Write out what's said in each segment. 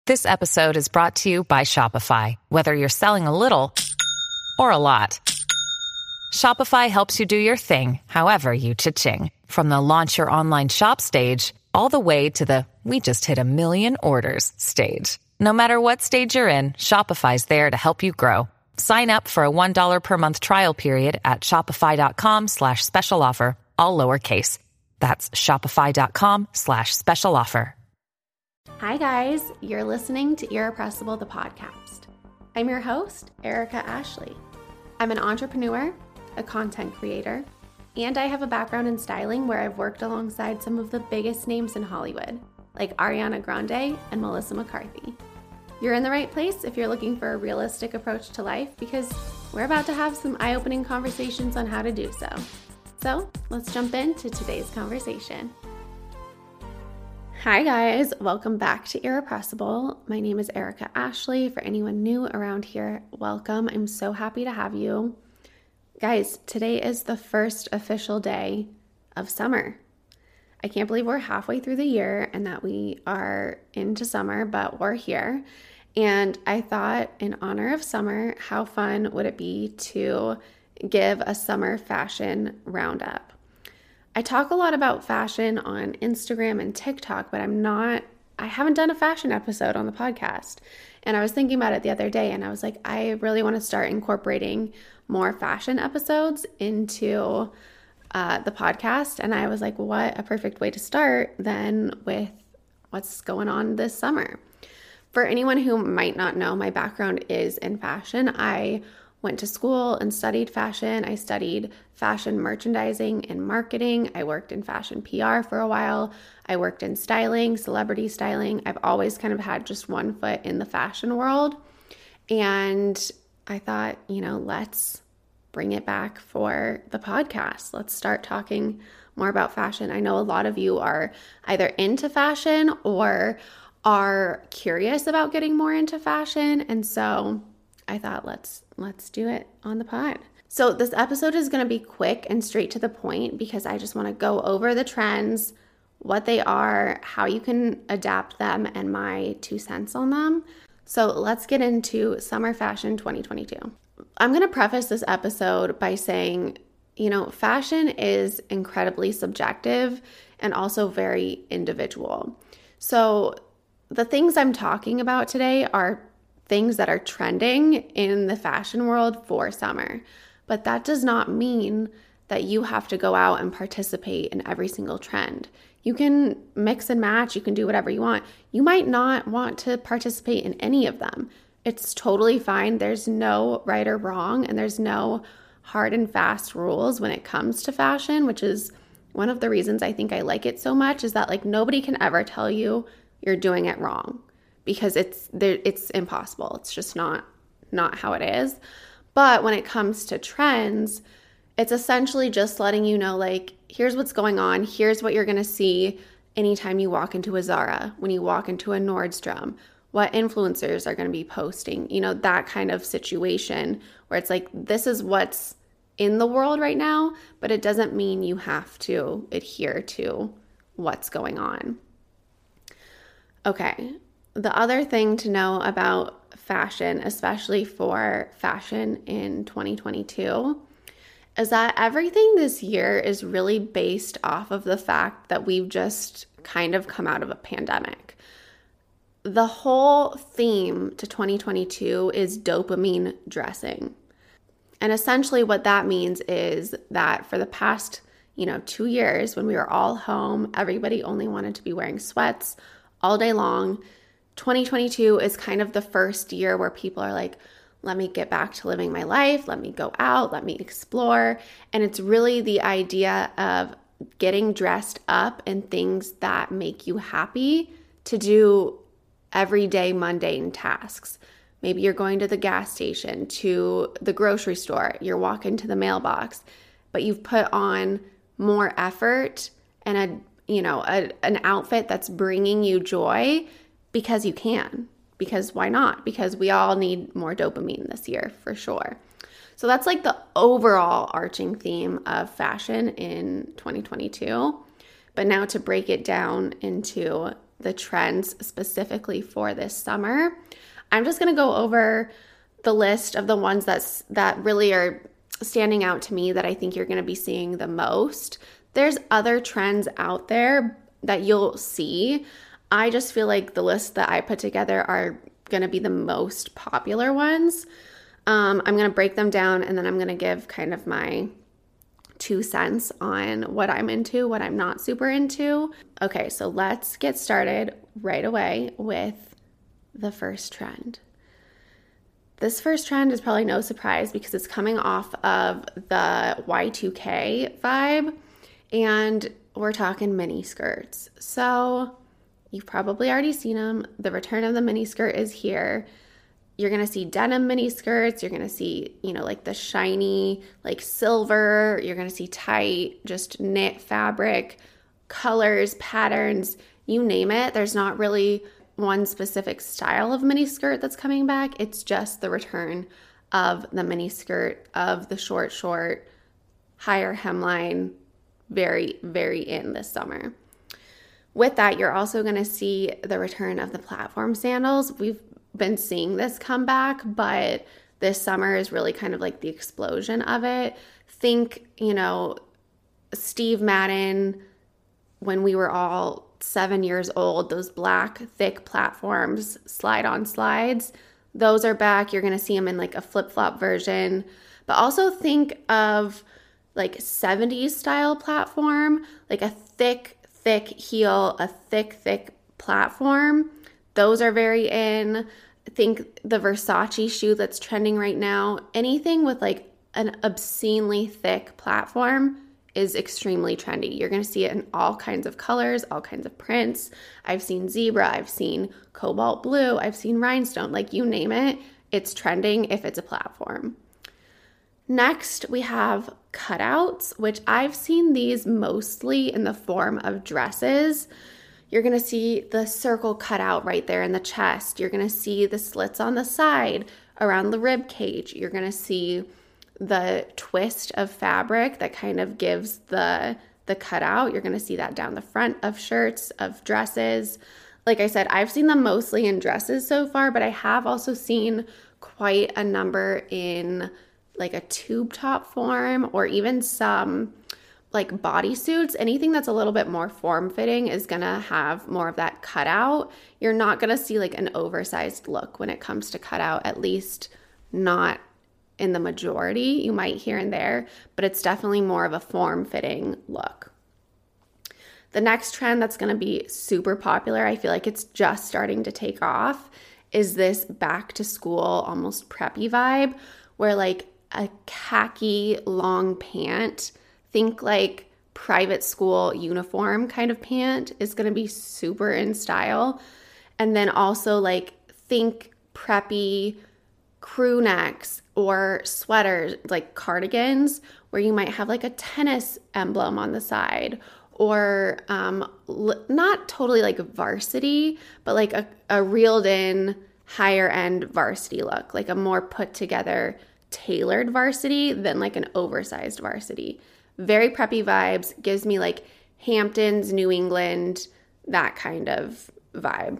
This episode is brought to you by Shopify. Whether you're selling a little or a lot, Shopify helps you do your thing, however you cha-ching. From the launch your online shop stage, all the way to the we just hit 1 million orders stage. No matter what stage you're in, Shopify's there to help you grow. Sign up for a $1 per month trial period at shopify.com/special offer, all lowercase. That's shopify.com/special offer. Hi guys, you're listening to Irrepressible, the podcast. I'm your host, Erica Ashley. I'm an entrepreneur, a content creator, and I have a background in styling where I've worked alongside some of the biggest names in Hollywood, like Ariana Grande and Melissa McCarthy. You're in the right place if you're looking for a realistic approach to life, because we're about to have some eye-opening conversations on how to do so. So let's jump into today's conversation. Hi guys, welcome back to Irrepressible. My name is Erica Ashley. For anyone new around here, welcome. I'm so happy to have you. Guys, today is the first official day of summer. I can't believe we're halfway through the year and that we are into summer, but we're here. And I thought, in honor of summer, how fun would it be to give a summer fashion roundup? I talk a lot about fashion on Instagram and TikTok, but I haven't done a fashion episode on the podcast. And I was thinking about it the other day, and I was like, I really want to start incorporating more fashion episodes into the podcast. And I was like, what a perfect way to start than with what's going on this summer. For anyone who might not know, my background is in fashion. I went to school and studied fashion. I studied fashion merchandising and marketing. I worked in fashion PR for a while. I worked in styling, celebrity styling. I've always kind of had just one foot in the fashion world. And I thought, let's bring it back for the podcast. Let's start talking more about fashion. I know a lot of you are either into fashion or are curious about getting more into fashion. And so I thought, let's do it on the pod. So this episode is going to be quick and straight to the point because I just want to go over the trends, what they are, how you can adapt them, and my 2 cents on them. So let's get into summer fashion 2022. I'm going to preface this episode by saying, fashion is incredibly subjective and also very individual. So the things I'm talking about today are things that are trending in the fashion world for summer. But that does not mean that you have to go out and participate in every single trend. You can mix and match. You can do whatever you want. You might not want to participate in any of them. It's totally fine. There's no right or wrong, and there's no hard and fast rules when it comes to fashion, which is one of the reasons I think I like it so much, is that nobody can ever tell you you're doing it wrong. Because it's impossible. It's just not how it is. But when it comes to trends, it's essentially just letting you know, here's what's going on. Here's what you're going to see anytime you walk into a Zara, when you walk into a Nordstrom, what influencers are going to be posting, that kind of situation where it's this is what's in the world right now, but it doesn't mean you have to adhere to what's going on. Okay. The other thing to know about fashion, especially for fashion in 2022, is that everything this year is really based off of the fact that we've just kind of come out of a pandemic. The whole theme to 2022 is dopamine dressing. And essentially what that means is that for the past, 2 years, when we were all home, everybody only wanted to be wearing sweats all day long. 2022 is kind of the first year where people are like, let me get back to living my life. Let me go out. Let me explore. And it's really the idea of getting dressed up in things that make you happy to do everyday mundane tasks. Maybe you're going to the gas station, to the grocery store, you're walking to the mailbox, but you've put on more effort and an outfit that's bringing you joy because you can. Because why not? Because we all need more dopamine this year for sure. So that's the overall arching theme of fashion in 2022. But now to break it down into the trends specifically for this summer. I'm just going to go over the list of the ones that really are standing out to me that I think you're going to be seeing the most. There's other trends out there that you'll see. I just feel like the list that I put together are going to be the most popular ones. I'm going to break them down, and then I'm going to give kind of my 2 cents on what I'm into, what I'm not super into. Okay, so let's get started right away with the first trend. This first trend is probably no surprise because it's coming off of the Y2K vibe, and we're talking mini skirts. So you've probably already seen them. The return of the mini skirt is here. You're going to see denim mini skirts. You're going to see, like the shiny, like silver. You're going to see tight, just knit fabric, colors, patterns, you name it. There's not really one specific style of mini skirt that's coming back. It's just the return of the mini skirt, of the short, higher hemline, very, very in this summer. With that, you're also going to see the return of the platform sandals. We've been seeing this come back, but this summer is really kind of like the explosion of it. Think, Steve Madden, when we were all 7 years old, those black, thick platforms, slide-on slides, those are back. You're going to see them in like a flip-flop version. But also think of like 70s style platform, like a thick heel, a thick platform. Those are very in. Think the Versace shoe that's trending right now. Anything with like an obscenely thick platform is extremely trendy. You're going to see it in all kinds of colors, all kinds of prints. I've seen zebra, I've seen cobalt blue, I've seen rhinestone, like you name it, it's trending if it's a platform. Next, we have cutouts, which I've seen these mostly in the form of dresses. You're going to see the circle cutout right there in the chest. You're going to see the slits on the side around the rib cage. You're going to see the twist of fabric that kind of gives the cutout. You're going to see that down the front of shirts, of dresses. Like I said, I've seen them mostly in dresses so far, but I have also seen quite a number in like a tube top form, or even some like bodysuits. Anything that's a little bit more form-fitting is going to have more of that cutout. You're not going to see like an oversized look when it comes to cutout, at least not in the majority. You might here and there, but it's definitely more of a form-fitting look. The next trend that's going to be super popular, I feel like it's just starting to take off, is this back to school, almost preppy vibe, where like a khaki long pant, think like private school uniform kind of pant, is going to be super in style. And then also like think preppy crew necks or sweaters, like cardigans, where you might have like a tennis emblem on the side, or not totally like varsity, but like a reeled in higher end varsity look, like a more put together tailored varsity than like an oversized varsity. Very preppy vibes, gives me like Hamptons, New England, that kind of vibe.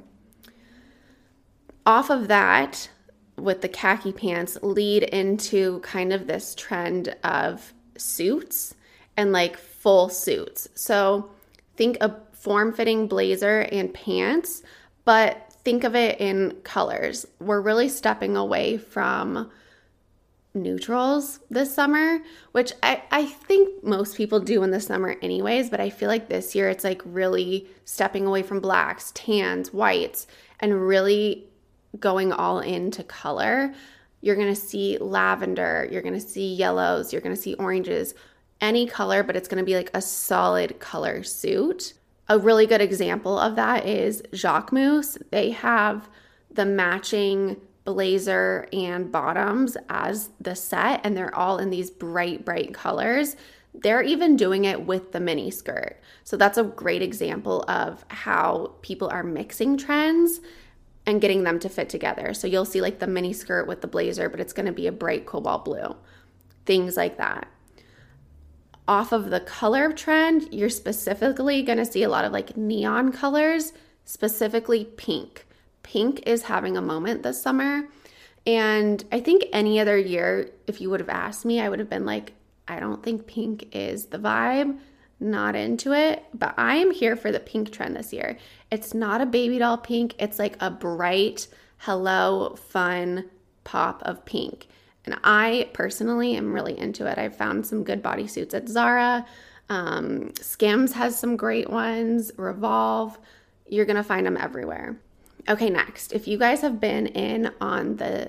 Off of that, with the khaki pants, lead into kind of this trend of suits and like full suits. So think a form-fitting blazer and pants, but think of it in colors. We're really stepping away from neutrals this summer, which I think most people do in the summer anyways, but I feel like this year it's like really stepping away from blacks, tans, whites, and really going all into color. You're going to see lavender, you're going to see yellows, you're going to see oranges, any color, but it's going to be like a solid color suit. A really good example of that is Jacquemus. They have the matching blazer and bottoms as the set, and they're all in these bright colors. They're even doing it with the mini skirt. So that's a great example of how people are mixing trends and getting them to fit together. So you'll see like the mini skirt with the blazer, but it's going to be a bright cobalt blue. Things like that. Off of the color trend, you're specifically going to see a lot of like neon colors. specifically pink. Pink is having a moment this summer. And I think any other year, if you would have asked me, I would have been like, I don't think pink is the vibe, not into it. But I am here for the pink trend this year. It's not a baby doll pink. It's like a3bright, hello, fun pop of pink. And I personally am really into it. I've found some good bodysuits at Zara. Skims has some great ones. Revolve. You're going to find them everywhere. Okay, next. If you guys have been in on the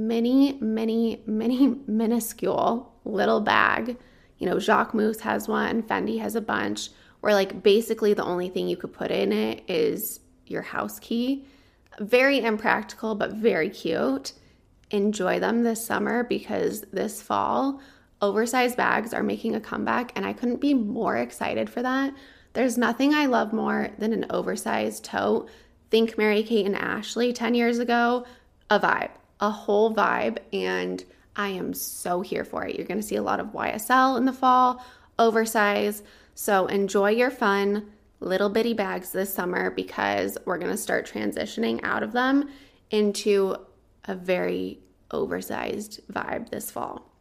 minuscule little bag, Jacquemus has one, Fendi has a bunch, where like basically the only thing you could put in it is your house key. Very impractical, but very cute. Enjoy them this summer because this fall, oversized bags are making a comeback, and I couldn't be more excited for that. There's nothing I love more than an oversized tote. Think Mary-Kate and Ashley 10 years ago, a vibe, a whole vibe, and I am so here for it. You're going to see a lot of YSL in the fall, oversized, so enjoy your fun little bitty bags this summer because we're going to start transitioning out of them into a very oversized vibe this fall.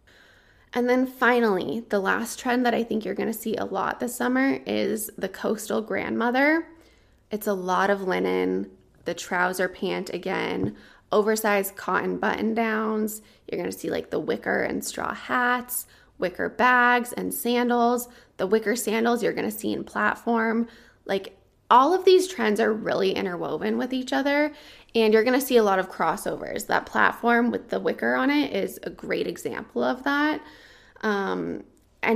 And then finally, the last trend that I think you're going to see a lot this summer is the coastal grandmother. It's a lot of linen, the trouser pant again, oversized cotton button downs. You're going to see like the wicker and straw hats, wicker bags and sandals. The wicker sandals you're going to see in platform. Like all of these trends are really interwoven with each other, and you're going to see a lot of crossovers. That platform with the wicker on it is a great example of that. And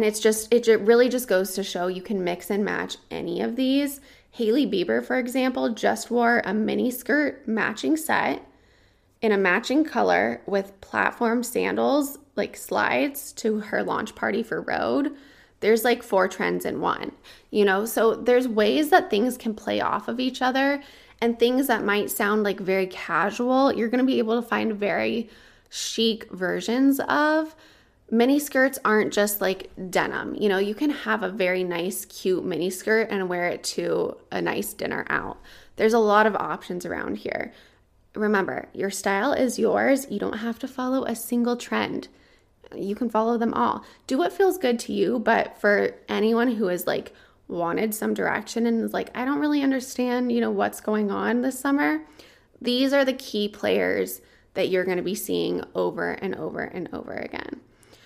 it really just goes to show you can mix and match any of these. Hailey Bieber, for example, just wore a mini skirt matching set in a matching color with platform sandals, like slides, to her launch party for Rhode. There's like 4 trends in one, so there's ways that things can play off of each other, and things that might sound like very casual, you're going to be able to find very chic versions of. Mini skirts aren't just like denim. You can have a very nice, cute mini skirt and wear it to a nice dinner out. There's a lot of options around here. Remember, your style is yours. You don't have to follow a single trend. You can follow them all. Do what feels good to you, but for anyone who has like wanted some direction and is like, I don't really understand, what's going on this summer, these are the key players that you're going to be seeing over and over and over again.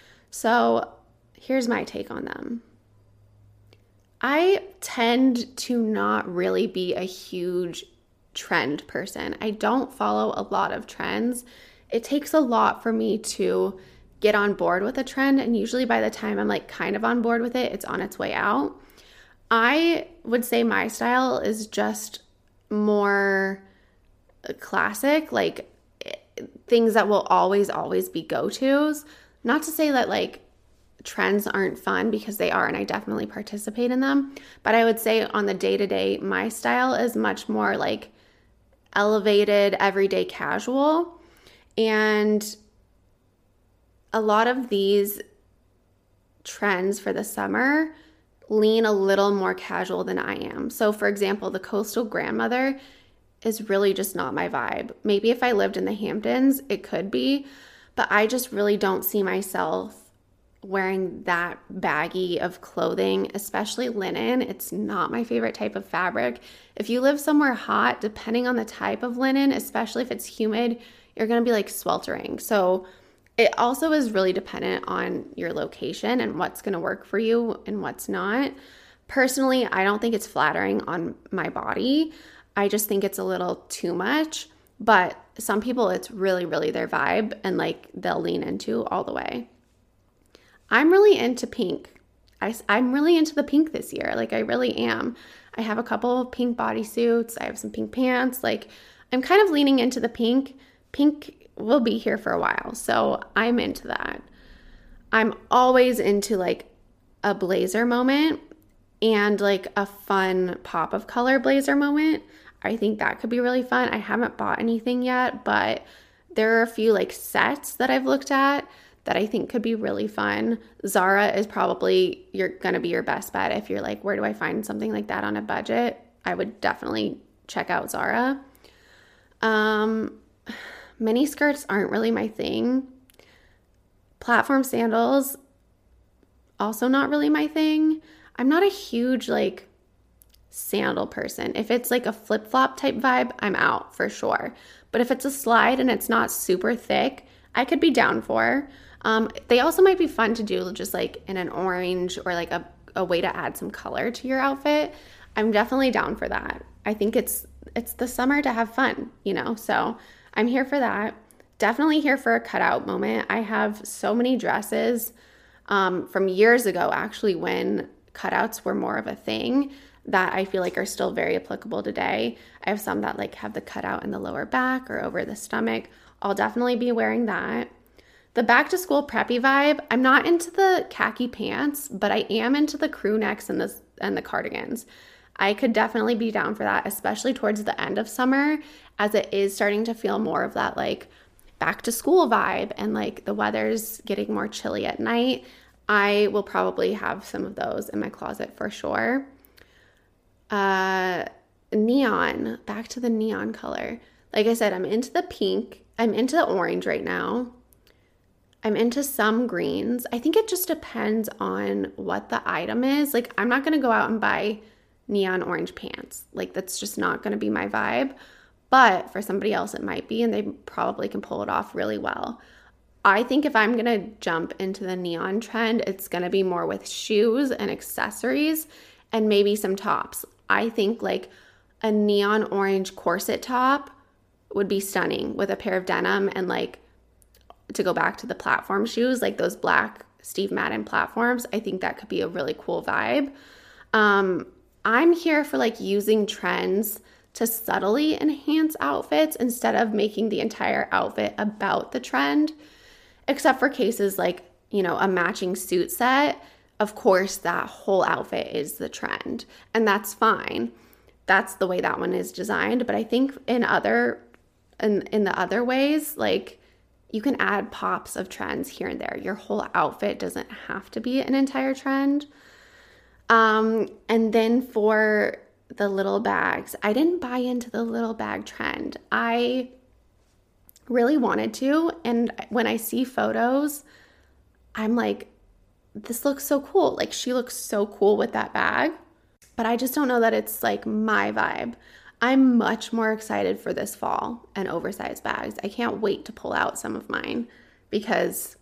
So here's my take on them. I tend to not really be a huge trend person. I don't follow a lot of trends. It takes a lot for me to get on board with a trend, and usually by the time I'm like kind of on board with it, it's on its way out. I would say my style is just more classic, like things that will always be go-tos. Not to say that like trends aren't fun, because they are, and I definitely participate in them. But I would say on the day-to-day, my style is much more like elevated, everyday casual. And a lot of these trends for the summer lean a little more casual than I am. So for example, the coastal grandmother is really just not my vibe. Maybe if I lived in the Hamptons, it could be, but I just really don't see myself wearing that baggy of clothing, especially linen. It's not my favorite type of fabric. If you live somewhere hot, depending on the type of linen, especially if it's humid, you're going to be like sweltering. So it also is really dependent on your location and what's going to work for you and what's not. Personally, I don't think it's flattering on my body. I just think it's a little too much. But some people, it's really, really their vibe, and like they'll lean into all the way. I'm really into pink. I'm really into the pink this year. Like I really am. I have a couple of pink bodysuits. I have some pink pants. Like I'm kind of leaning into the pink. Pink will be here for a while. So I'm into that. I'm always into like a blazer moment and like a fun pop of color blazer moment. I think that could be really fun. I haven't bought anything yet, but there are a few like sets that I've looked at that I think could be really fun. Zara is probably going to be your best bet if you're like, where do I find something like that on a budget? I would definitely check out Zara. Mini skirts aren't really my thing. Platform sandals, also not really my thing. I'm not a huge like sandal person. If it's like a flip-flop type vibe, I'm out for sure. But if it's a slide and it's not super thick, I could be down for. They also might be fun to do just like in an orange or like a way to add some color to your outfit. I'm definitely down for that. I think it's the summer to have fun, you know, so I'm here for that. Definitely here for a cutout moment. I have so many dresses from years ago, actually, when cutouts were more of a thing, that I feel like are still very applicable today. I have some that like have the cutout in the lower back or over the stomach. I'll definitely be wearing that. The back to school preppy vibe, I'm not into the khaki pants, but I am into the crew necks and the cardigans. I could definitely be down for that, especially towards the end of summer, as it is starting to feel more of that like back to school vibe, and like the weather's getting more chilly at night. I will probably have some of those in my closet for sure. Neon, back to the neon color. Like I said, I'm into the pink. I'm into the orange right now. I'm into some greens. I think it just depends on what the item is. Like, I'm not going to go out and buy neon orange pants. Like, that's just not going to be my vibe. But for somebody else, it might be, and they probably can pull it off really well. I think if I'm going to jump into the neon trend, it's going to be more with shoes and accessories and maybe some tops. I think like a neon orange corset top would be stunning with a pair of denim and like, to go back to the platform shoes, like those black Steve Madden platforms. I think that could be a really cool vibe. I'm here for like using trends to subtly enhance outfits instead of making the entire outfit about the trend, except for cases like, you know, a matching suit set. Of course, that whole outfit is the trend, and that's fine. That's the way that one is designed. But I think in the other ways, like, you can add pops of trends here and there. Your whole outfit doesn't have to be an entire trend. And then for the little bags, I didn't buy into the little bag trend. I really wanted to, and when I see photos, I'm like, this looks so cool. Like, she looks so cool with that bag, but I just don't know that it's like my vibe. I'm much more excited for this fall and oversized bags. I can't wait to pull out some of mine because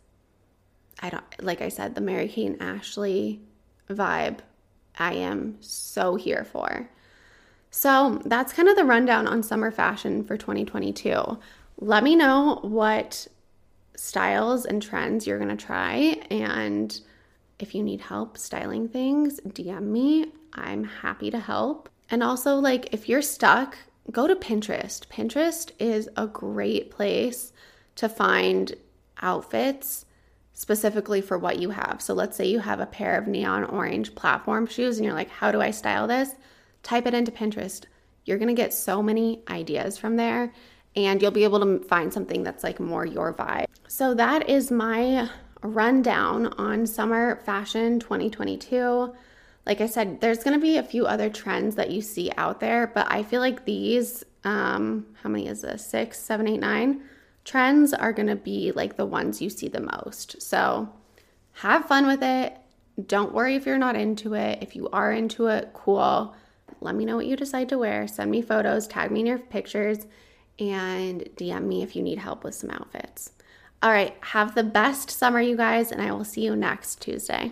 like I said, the Mary-Kate and Ashley vibe, I am so here for. So that's kind of the rundown on summer fashion for 2022. Let me know what styles and trends you're going to try. And if you need help styling things, DM me. I'm happy to help. And also, like, if you're stuck, go to Pinterest. Pinterest is a great place to find outfits specifically for what you have. So let's say you have a pair of neon orange platform shoes and you're like, how do I style this? Type it into Pinterest. You're going to get so many ideas from there, and you'll be able to find something that's like more your vibe. So that is my rundown on summer fashion 2022. Like I said, there's going to be a few other trends that you see out there, but I feel like these, how many is this? 6, 7, 8, 9 trends are going to be like the ones you see the most. So have fun with it. Don't worry if you're not into it. If you are into it, cool. Let me know what you decide to wear. Send me photos, tag me in your pictures, and DM me if you need help with some outfits. All right, have the best summer, you guys, and I will see you next Tuesday.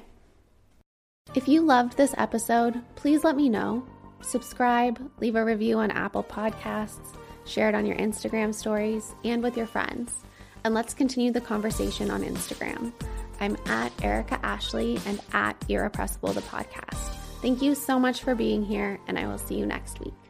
If you loved this episode, please let me know. Subscribe, leave a review on Apple Podcasts, share it on your Instagram stories and with your friends. And let's continue the conversation on Instagram. I'm at Erica Ashley and at Irrepressible the podcast. Thank you so much for being here, and I will see you next week.